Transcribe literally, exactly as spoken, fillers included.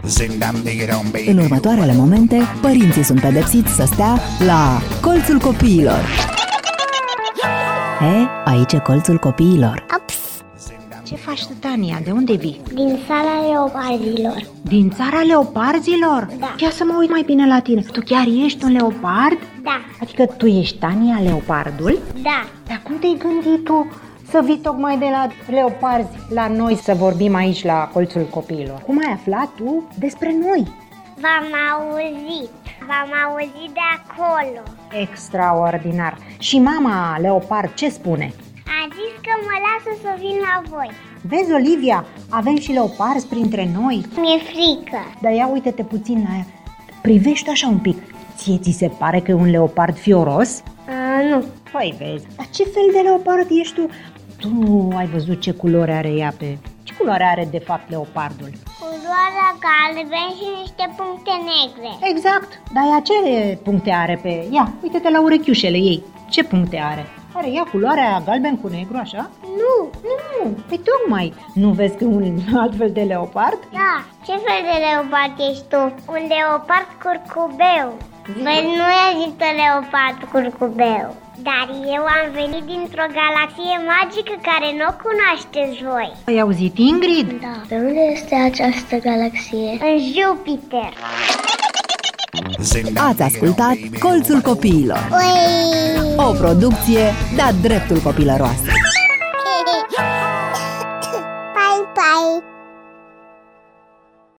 În următoarele momente, părinții sunt pedepsiți să stea la Colțul Copiilor. He, aici e Colțul Copiilor. Ups. Ce faci, Tania? De unde vii? Din țara leopardilor. Din țara leoparzilor? Da. Ia să mă uit mai bine la tine. Tu chiar ești un leopard? Da. Adică tu ești Tania leopardul? Da. Dar cum te-ai gândit tu să vii tocmai de la leoparzi la noi să vorbim aici la Colțul Copiilor? Cum ai aflat tu despre noi? V-am auzit. V-am auzit de acolo. Extraordinar. Și mama leopard ce spune? A zis că mă lasă să vin la voi. Vezi, Olivia, avem și leoparzi printre noi. Mi-e frică. Dar ia uite-te puțin la ea. Privește așa un pic. Ție ți se pare că e un leopard fioros? A, nu. Păi vezi. Dar ce fel de leopard ești tu? Tu nu ai văzut ce culoare are ea pe... Ce culoare are de fapt leopardul? Culoarea galben și niște puncte negre. Exact. Dar ea ce puncte are pe... Ia, uite-te la urechiușele ei. Ce puncte are? Are ea culoarea galben cu negru, așa? Nu. Nu, păi tocmai. Nu vezi că un alt fel de leopard? Da. Ce fel de leopard ești tu? Un leopard curcubeu. Păi nu există leopard curcubeu. Dar eu am venit dintr-o galaxie magică care nu o cunoașteți voi. Ai auzit, Ingrid? Da. Pe unde este această galaxie? În Jupiter. Ați ascultat Colțul Copiilor, Ui! o producție de-a dreptul copilăroasă.